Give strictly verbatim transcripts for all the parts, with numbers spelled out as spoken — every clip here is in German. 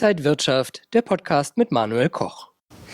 Inside Wirtschaft, der Podcast mit Manuel Koch.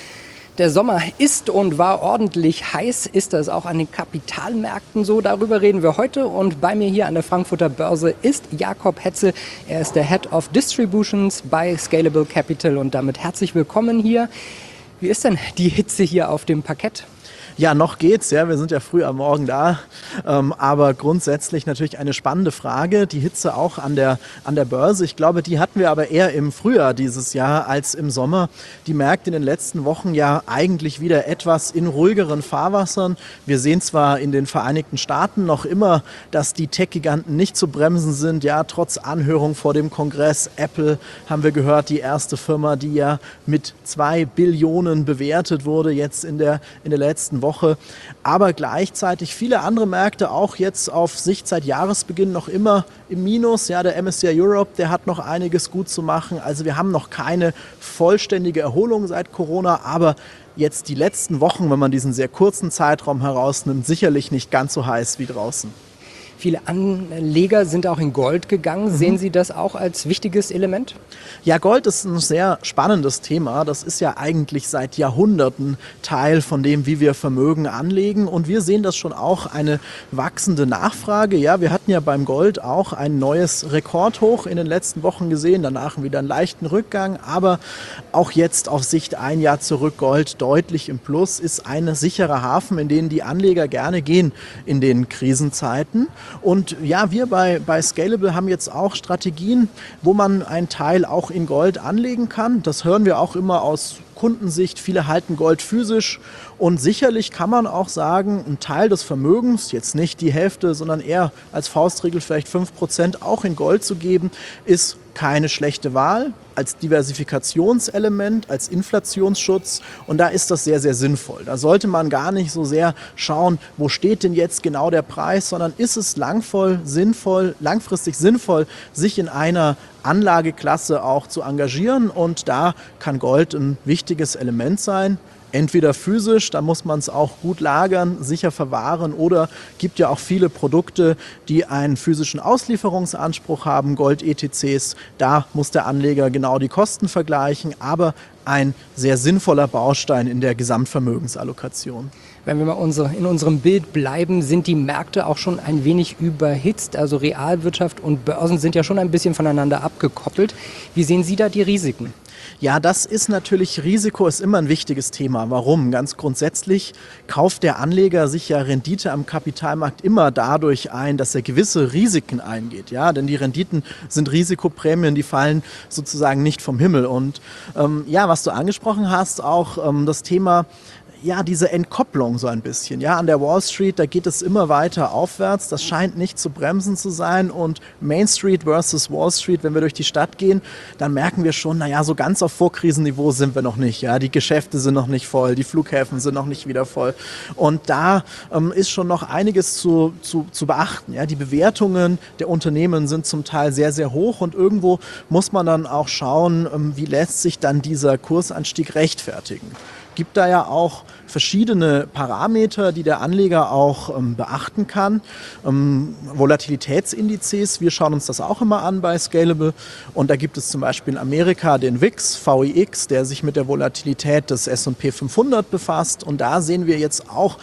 Der Sommer ist und war ordentlich heiß. Ist das auch an den Kapitalmärkten so? Darüber reden wir heute. Und bei mir hier an der Frankfurter Börse ist Jakob Hetzel. Er ist der Head of Distributions bei Scalable Capital. Und damit herzlich willkommen hier. Wie ist denn die Hitze hier auf dem Parkett? Ja, noch geht's, ja, wir sind ja früh am Morgen da, ähm, aber grundsätzlich natürlich eine spannende Frage, die Hitze auch an der, an der Börse. Ich glaube, die hatten wir aber eher im Frühjahr dieses Jahr als im Sommer. Die Märkte in den letzten Wochen ja eigentlich wieder etwas in ruhigeren Fahrwassern. Wir sehen zwar in den Vereinigten Staaten noch immer, dass die Tech-Giganten nicht zu bremsen sind, ja, trotz Anhörung vor dem Kongress. Apple haben wir gehört, die erste Firma, die ja mit zwei Billionen bewertet wurde, jetzt in der, in der letzten Woche. Woche, aber gleichzeitig viele andere Märkte auch jetzt auf Sicht seit Jahresbeginn noch immer im Minus. Ja, der M S C I Europe, der hat noch einiges gut zu machen. Also wir haben noch keine vollständige Erholung seit Corona, aber jetzt die letzten Wochen, wenn man diesen sehr kurzen Zeitraum herausnimmt, sicherlich nicht ganz so heiß wie draußen. Viele Anleger sind auch in Gold gegangen. Mhm. Sehen Sie das auch als wichtiges Element? Ja, Gold ist ein sehr spannendes Thema. Das ist ja eigentlich seit Jahrhunderten Teil von dem, wie wir Vermögen anlegen. Und wir sehen das schon auch eine wachsende Nachfrage. Ja, wir hatten ja beim Gold auch ein neues Rekordhoch in den letzten Wochen gesehen. Danach wieder einen leichten Rückgang. Aber auch jetzt auf Sicht ein Jahr zurück Gold deutlich im Plus, ist ein sicherer Hafen, in den die Anleger gerne gehen in den Krisenzeiten. Und ja, wir bei, bei Scalable haben jetzt auch Strategien, wo man einen Teil auch in Gold anlegen kann. Das hören wir auch immer aus Kundensicht. Viele halten Gold physisch und sicherlich kann man auch sagen, ein Teil des Vermögens, jetzt nicht die Hälfte, sondern eher als Faustregel vielleicht fünf Prozent auch in Gold zu geben, ist keine schlechte Wahl als Diversifikationselement, als Inflationsschutz, und da ist das sehr, sehr sinnvoll. Da sollte man gar nicht so sehr schauen, wo steht denn jetzt genau der Preis, sondern ist es langvoll, sinnvoll, langfristig sinnvoll, sich in einer Anlageklasse auch zu engagieren, und da kann Gold ein wichtiges Element sein. Entweder physisch, da muss man es auch gut lagern, sicher verwahren, oder gibt ja auch viele Produkte, die einen physischen Auslieferungsanspruch haben, Gold-E T Cs. Da muss der Anleger genau die Kosten vergleichen, aber ein sehr sinnvoller Baustein in der Gesamtvermögensallokation. Wenn wir mal unsere, in unserem Bild bleiben, sind die Märkte auch schon ein wenig überhitzt. Also Realwirtschaft und Börsen sind ja schon ein bisschen voneinander abgekoppelt. Wie sehen Sie da die Risiken? Ja, das ist natürlich, Risiko ist immer ein wichtiges Thema. Warum? Ganz grundsätzlich kauft der Anleger sich ja Rendite am Kapitalmarkt immer dadurch ein, dass er gewisse Risiken eingeht. Ja, denn die Renditen sind Risikoprämien, die fallen sozusagen nicht vom Himmel. Und ähm, ja, was du angesprochen hast, auch ähm, das Thema, ja, diese Entkopplung so ein bisschen. Ja, an der Wall Street, da geht es immer weiter aufwärts. Das scheint nicht zu bremsen zu sein. Und Main Street versus Wall Street, wenn wir durch die Stadt gehen, dann merken wir schon, naja, so ganz auf Vorkrisenniveau sind wir noch nicht. Ja, die Geschäfte sind noch nicht voll, die Flughäfen sind noch nicht wieder voll. Und da ähm, ist schon noch einiges zu, zu, zu beachten. Ja, die Bewertungen der Unternehmen sind zum Teil sehr, sehr hoch. Und irgendwo muss man dann auch schauen, ähm, wie lässt sich dann dieser Kursanstieg rechtfertigen. Gibt da ja auch verschiedene Parameter, die der Anleger auch ähm, beachten kann. Ähm, Volatilitätsindizes, wir schauen uns das auch immer an bei Scalable. Und da gibt es zum Beispiel in Amerika den V I X, V I X, der sich mit der Volatilität des S und P fünfhundert befasst. Und da sehen wir jetzt auch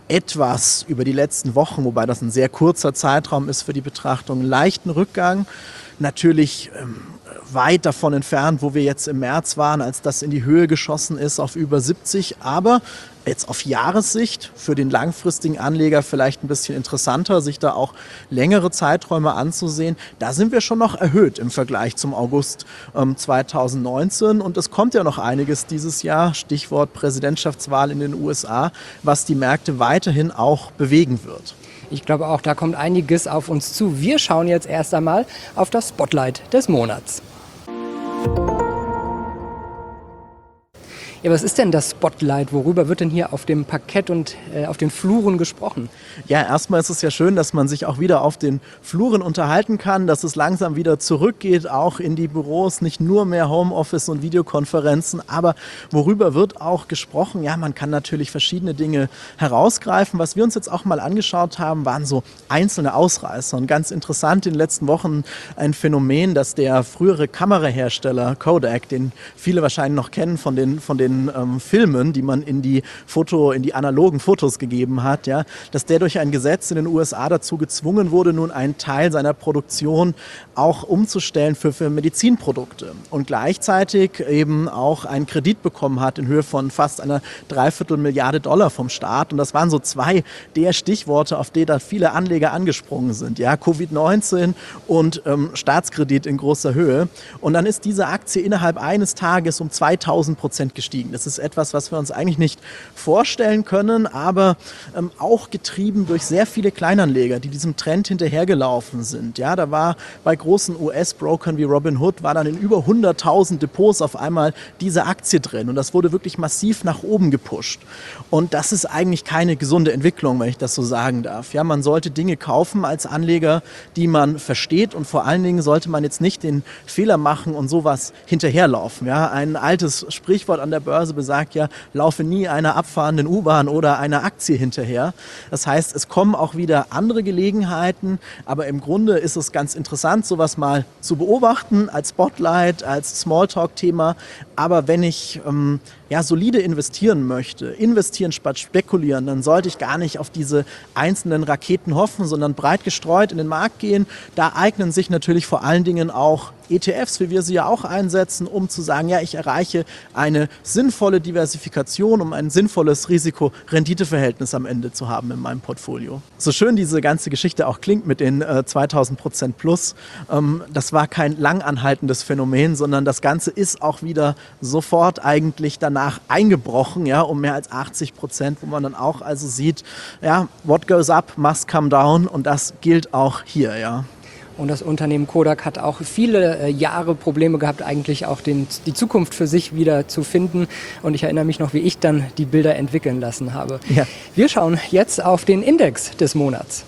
etwas über die letzten Wochen, wobei das ein sehr kurzer Zeitraum ist für die Betrachtung, einen leichten Rückgang. Natürlich ähm, weit davon entfernt, wo wir jetzt im März waren, als das in die Höhe geschossen ist auf über siebzig. Aber jetzt auf Jahressicht für den langfristigen Anleger vielleicht ein bisschen interessanter, sich da auch längere Zeiträume anzusehen. Da sind wir schon noch erhöht im Vergleich zum August ähm, zweitausendneunzehn. Und es kommt ja noch einiges dieses Jahr, Stichwort Präsidentschaftswahl in den U S A, was die Märkte weiterhin auch bewegen wird. Ich glaube auch, da kommt einiges auf uns zu. Wir schauen jetzt erst einmal auf das Spotlight des Monats. Ja, was ist denn das Spotlight? Worüber wird denn hier auf dem Parkett und äh, auf den Fluren gesprochen? Ja, erstmal ist es ja schön, dass man sich auch wieder auf den Fluren unterhalten kann, dass es langsam wieder zurückgeht, auch in die Büros, nicht nur mehr Homeoffice und Videokonferenzen, aber worüber wird auch gesprochen? Ja, man kann natürlich verschiedene Dinge herausgreifen. Was wir uns jetzt auch mal angeschaut haben, waren so einzelne Ausreißer. Und ganz interessant in den letzten Wochen ein Phänomen, dass der frühere Kamerahersteller Kodak, den viele wahrscheinlich noch kennen von den, von den ähm, Filmen, die man in die Foto, in die analogen Fotos gegeben hat, ja, dass der durch ein Gesetz in den U S A dazu gezwungen wurde, nun einen Teil seiner Produktion auch umzustellen für, für Medizinprodukte und gleichzeitig eben auch einen Kredit bekommen hat in Höhe von fast einer Dreiviertel Milliarde Dollar vom Staat. Und das waren so zwei der Stichworte, auf die da viele Anleger angesprungen sind. Ja, Covid neunzehn und ähm, Staatskredit in großer Höhe. Und dann ist diese Aktie innerhalb eines Tages um zweitausend Prozent gestiegen. Das ist etwas, was wir uns eigentlich nicht vorstellen können, aber ähm, auch getrieben durch sehr viele Kleinanleger, die diesem Trend hinterhergelaufen sind. Ja, da war bei großen U S-Brokern wie Robinhood, war dann in über hunderttausend Depots auf einmal diese Aktie drin. Und das wurde wirklich massiv nach oben gepusht. Und das ist eigentlich keine gesunde Entwicklung, wenn ich das so sagen darf. Ja, man sollte Dinge kaufen als Anleger, die man versteht, und vor allen Dingen sollte man jetzt nicht den Fehler machen und sowas hinterherlaufen. Ja, ein altes Sprichwort an der Börse besagt ja, laufe nie einer abfahrenden U-Bahn oder einer Aktie hinterher. Das heißt, es kommen auch wieder andere Gelegenheiten, aber im Grunde ist es ganz interessant, sowas mal zu beobachten als Spotlight, als Smalltalk-Thema. Aber wenn ich ähm, ja, solide investieren möchte, investieren statt spekulieren, dann sollte ich gar nicht auf diese einzelnen Raketen hoffen, sondern breit gestreut in den Markt gehen. Da eignen sich natürlich vor allen Dingen auch E T Fs, wie wir sie ja auch einsetzen, um zu sagen, ja, ich erreiche eine sinnvolle Diversifikation, um ein sinnvolles Risiko-Rendite-Verhältnis am Ende zu haben in meinem Portfolio. So schön diese ganze Geschichte auch klingt mit den äh, zweitausend Prozent plus, ähm, das war kein langanhaltendes Phänomen, sondern das Ganze ist auch wieder sofort eigentlich danach eingebrochen, ja, um mehr als achtzig Prozent, wo man dann auch also sieht, ja, what goes up must come down, und das gilt auch hier, ja. Und das Unternehmen Kodak hat auch viele äh, Jahre Probleme gehabt, eigentlich auch den, die Zukunft für sich wieder zu finden. Und ich erinnere mich noch, wie ich dann die Bilder entwickeln lassen habe. Ja. Wir schauen jetzt auf den Index des Monats.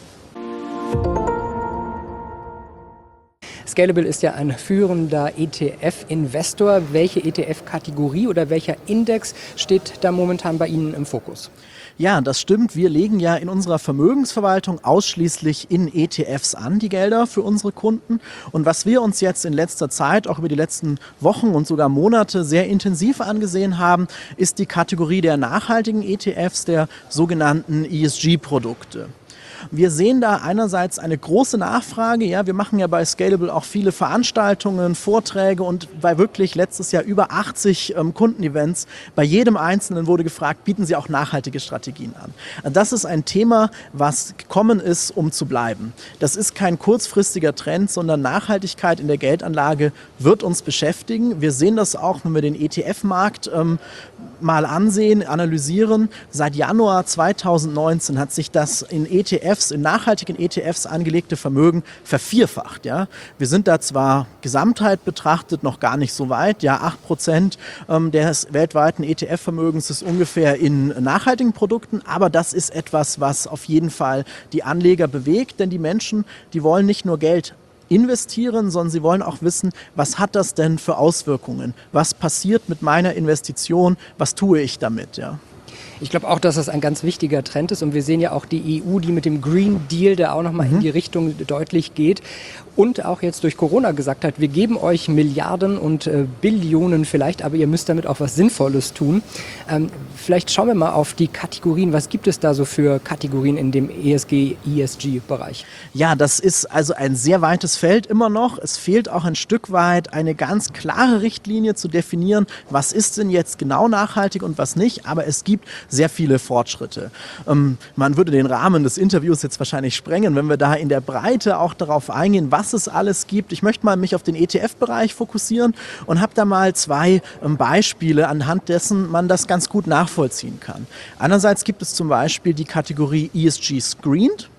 Scalable ist ja ein führender E T F-Investor. Welche E T F-Kategorie oder welcher Index steht da momentan bei Ihnen im Fokus? Ja, das stimmt. Wir legen ja in unserer Vermögensverwaltung ausschließlich in E T Fs an, die Gelder für unsere Kunden. Und was wir uns jetzt in letzter Zeit, auch über die letzten Wochen und sogar Monate sehr intensiv angesehen haben, ist die Kategorie der nachhaltigen E T Fs, der sogenannten E S G-Produkte. Wir sehen da einerseits eine große Nachfrage. Ja, wir machen ja bei Scalable auch viele Veranstaltungen, Vorträge, und bei wirklich letztes Jahr über achtzig ähm, Kundenevents. Bei jedem Einzelnen wurde gefragt, bieten Sie auch nachhaltige Strategien an? Das ist ein Thema, was gekommen ist, um zu bleiben. Das ist kein kurzfristiger Trend, sondern Nachhaltigkeit in der Geldanlage wird uns beschäftigen. Wir sehen das auch, wenn wir den E T F-Markt ähm, mal ansehen, analysieren. Seit Januar zweitausendneunzehn hat sich das in E T Fs, in nachhaltigen E T Fs angelegte Vermögen vervierfacht. Ja. Wir sind da zwar Gesamtheit betrachtet noch gar nicht so weit, ja, acht Prozent ähm, des weltweiten E T F-Vermögens ist ungefähr in nachhaltigen Produkten, aber das ist etwas, was auf jeden Fall die Anleger bewegt, denn die Menschen, die wollen nicht nur Geld investieren, sondern sie wollen auch wissen, was hat das denn für Auswirkungen? Was passiert mit meiner Investition? Was tue ich damit? Ja. Ich glaube auch, dass das ein ganz wichtiger Trend ist, und wir sehen ja auch die E U, die mit dem Green Deal da auch nochmal mhm. in die Richtung deutlich geht und auch jetzt durch Corona gesagt hat, wir geben euch Milliarden und äh, Billionen vielleicht, aber ihr müsst damit auch was Sinnvolles tun. Ähm, vielleicht schauen wir mal auf die Kategorien. Was gibt es da so für Kategorien in dem E S G, E S G-Bereich? Ja, das ist also ein sehr weites Feld immer noch. Es fehlt auch ein Stück weit eine ganz klare Richtlinie zu definieren, was ist denn jetzt genau nachhaltig und was nicht, aber es gibt sehr viele Fortschritte. Ähm, man würde den Rahmen des Interviews jetzt wahrscheinlich sprengen, wenn wir da in der Breite auch darauf eingehen, was es alles gibt. Ich möchte mal mich auf den E T F-Bereich fokussieren und habe da mal zwei ähm, Beispiele, anhand dessen man das ganz gut nachvollziehen kann. Einerseits gibt es zum Beispiel die Kategorie E S G Screened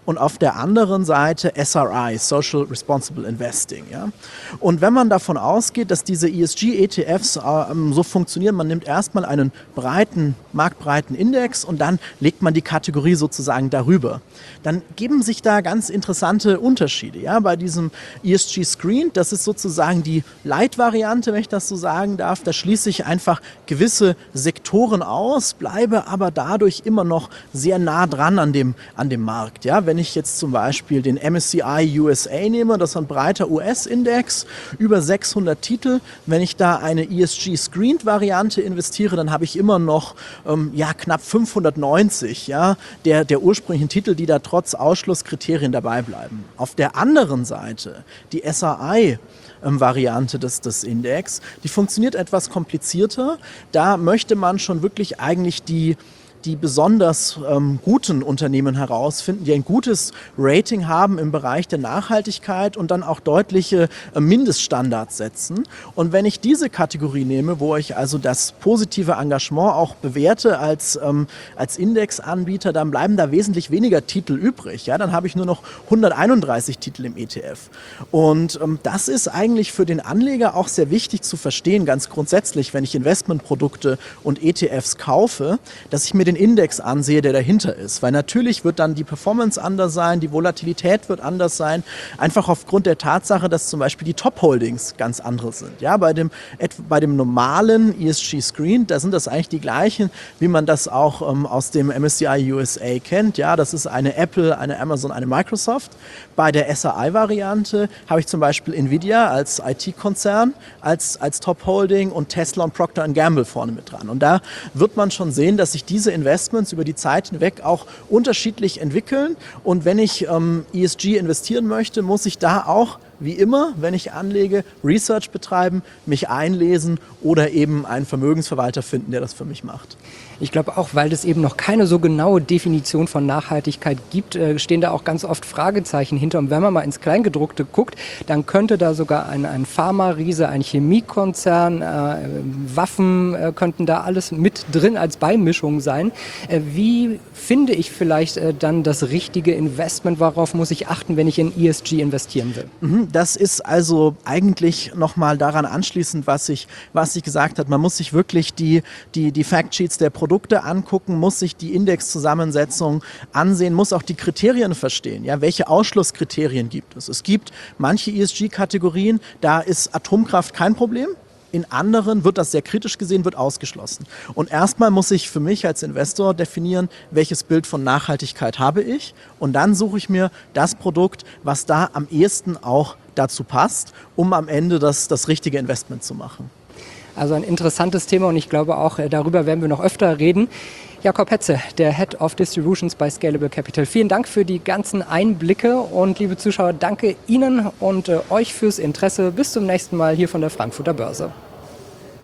und auf der anderen Seite S R I, Social Responsible Investing. Ja? Und wenn man davon ausgeht, dass diese E S G-E T Fs äh, so funktionieren, man nimmt erstmal einen breiten, marktbreiten Index und dann legt man die Kategorie sozusagen darüber. Dann geben sich da ganz interessante Unterschiede. Ja? Bei diesem E S G-Screen, das ist sozusagen die Light-Variante, wenn ich das so sagen darf, da schließe ich einfach gewisse Sektoren aus, bleibe aber dadurch immer noch sehr nah dran an dem, an dem Markt. Ja? Wenn ich jetzt zum Beispiel den M S C I U S A nehme, das ist ein breiter U S-Index, über sechshundert Titel, wenn ich da eine E S G-Screened-Variante investiere, dann habe ich immer noch ähm, ja, knapp fünfhundertneunzig ja, der, der ursprünglichen Titel, die da trotz Ausschlusskriterien dabei bleiben. Auf der anderen Seite, die S R I, Variante des, des Index. Die funktioniert etwas komplizierter. Da möchte man schon wirklich eigentlich die die besonders ähm, guten Unternehmen herausfinden, die ein gutes Rating haben im Bereich der Nachhaltigkeit und dann auch deutliche äh, Mindeststandards setzen. Und wenn ich diese Kategorie nehme, wo ich also das positive Engagement auch bewerte als, ähm, als Indexanbieter, dann bleiben da wesentlich weniger Titel übrig. Ja? Dann habe ich nur noch hunderteinunddreißig Titel im E T F. Und ähm, das ist eigentlich für den Anleger auch sehr wichtig zu verstehen, ganz grundsätzlich, wenn ich Investmentprodukte und E T Fs kaufe, dass ich mir den Index ansehe, der dahinter ist. Weil natürlich wird dann die Performance anders sein, die Volatilität wird anders sein, einfach aufgrund der Tatsache, dass zum Beispiel die Top-Holdings ganz andere sind. Ja, bei dem, bei dem normalen E S G-Screen, da sind das eigentlich die gleichen, wie man das auch ähm, aus dem M S C I U S A kennt. Ja, das ist eine Apple, eine Amazon, eine Microsoft. Bei der S R I-Variante habe ich zum Beispiel Nvidia als I T-Konzern, als, als Top-Holding und Tesla und Procter and Gamble vorne mit dran. Und da wird man schon sehen, dass sich diese Investments über die Zeit hinweg auch unterschiedlich entwickeln. Und wenn ich ähm, E S G investieren möchte, muss ich da auch, wie immer, wenn ich anlege, Research betreiben, mich einlesen oder eben einen Vermögensverwalter finden, der das für mich macht. Ich glaube auch, weil es eben noch keine so genaue Definition von Nachhaltigkeit gibt, äh, stehen da auch ganz oft Fragezeichen hinter. Und wenn man mal ins Kleingedruckte guckt, dann könnte da sogar ein, ein Pharma-Riese, ein Chemiekonzern, äh, Waffen äh, könnten da alles mit drin als Beimischung sein. Äh, wie finde ich vielleicht äh, dann das richtige Investment? Worauf muss ich achten, wenn ich in E S G investieren will? Das ist also eigentlich nochmal daran anschließend, was ich, was ich gesagt habe. Man muss sich wirklich die, die, die Factsheets der Produkte angucken, muss sich die Indexzusammensetzung ansehen, muss auch die Kriterien verstehen. Ja, welche Ausschlusskriterien gibt es? Es gibt manche E S G-Kategorien, da ist Atomkraft kein Problem. In anderen wird das sehr kritisch gesehen, wird ausgeschlossen. Und erstmal muss ich für mich als Investor definieren, welches Bild von Nachhaltigkeit habe ich. Und dann suche ich mir das Produkt, was da am ehesten auch dazu passt, um am Ende das, das richtige Investment zu machen. Also ein interessantes Thema und ich glaube auch, darüber werden wir noch öfter reden. Jakob Hetze, der Head of Distributions bei Scalable Capital. Vielen Dank für die ganzen Einblicke und liebe Zuschauer, danke Ihnen und äh, euch fürs Interesse. Bis zum nächsten Mal hier von der Frankfurter Börse.